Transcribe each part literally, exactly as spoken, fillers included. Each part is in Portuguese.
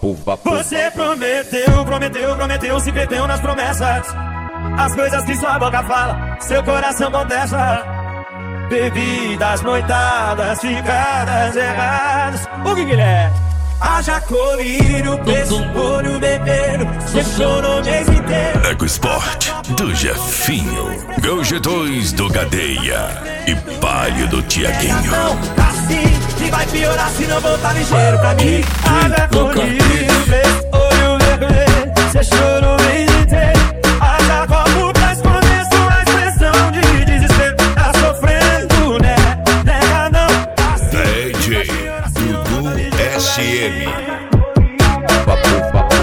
Papo, papo. Você prometeu, prometeu, prometeu, se perdeu nas promessas. As coisas que sua boca fala, seu coração contesta. Bebidas, noitadas, ficadas erradas. O que que ele é? Haja colírio, preço, olho, bebeiro. Você chorou o mês inteiro. Ego Sport do Jefinho, Gol G dois do Gadeia e Palio do Tiaguinho. Assim, e vai piorar se não voltar ligeiro pra mim. Haja colírio, preço, olho, bebeiro. Você chorou o mês inteiro. Haja copo pra esconder sua expressão de desespero. Tá sofrendo, né? Nega não. Assim, D J Dudu S M. Papo, papo.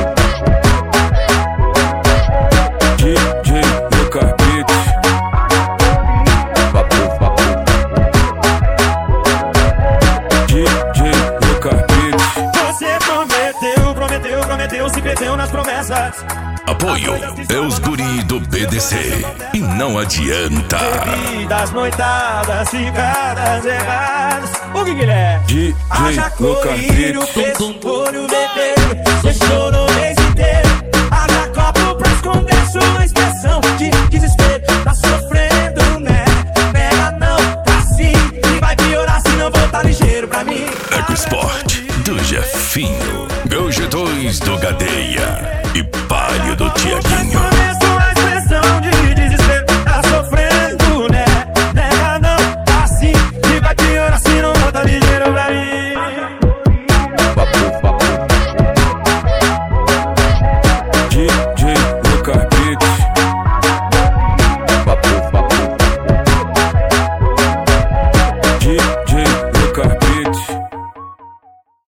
D J Lucas Beats. Papo, papo. D J Lucas Beats. você prometeu, prometeu, prometeu, se perdeu nas promessas. Apoio é os guri do B D C e não adianta. Bebidas, noitadas, ficadas erradas. O que que ele é? D J Haja Lucas colírio, Beats. preço, olho, bebeiro. Você chorou o mês inteiro. Haja copo pra esconder sua expressão de desespero. Tá sofrendo, né? Nega não, tá assim. E vai piorar se não voltar ligeiro pra mim. Ego Sport do Jefinho, Gol G dois do Gadeia e Palio do Tiaguinho.